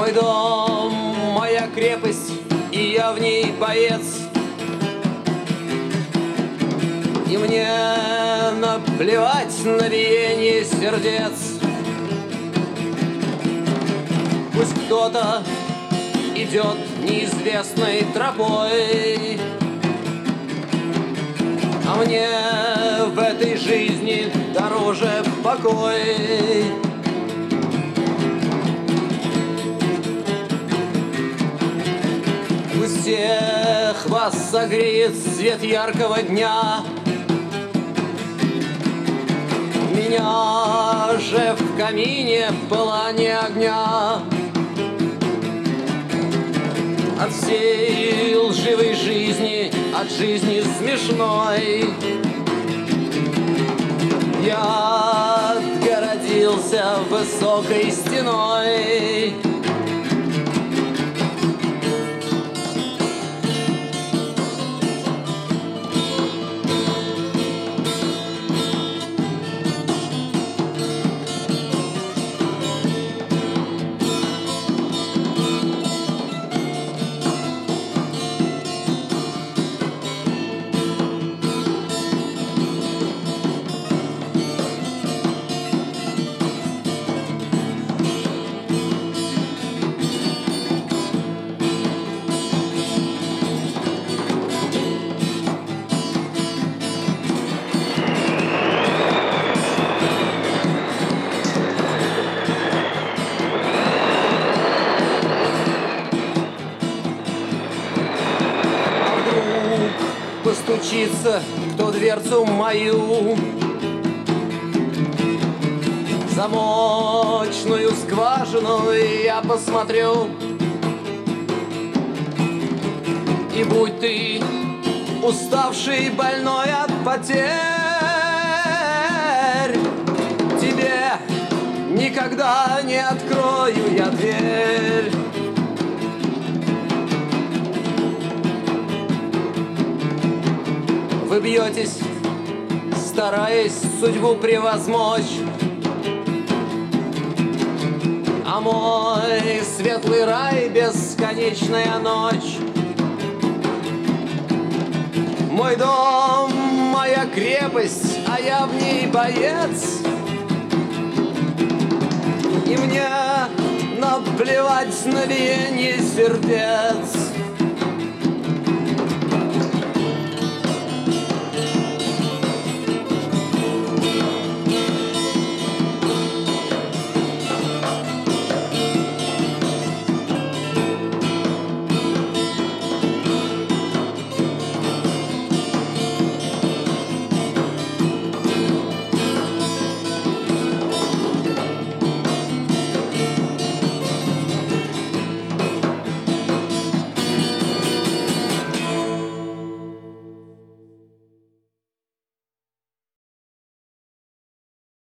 Мой дом, моя крепость, и я в ней боец. И мне наплевать на биение сердец. Пусть кто-то идет неизвестной тропой, а мне в этой жизни дороже покой. Пусть всех вас согреет свет яркого дня, меня же в камине пылание огня. От всей лживой жизни, от жизни смешной я отгородился высокой стеной. Постучится кто дверцу мою, замочную скважину я посмотрю. И будь ты уставший, больной от потерь, тебе никогда не открою я дверь. Вы бьетесь, стараясь судьбу превозмочь, а мой светлый рай — бесконечная ночь. Мой дом, моя крепость, а я в ней боец. И мне наплевать на биение сердец.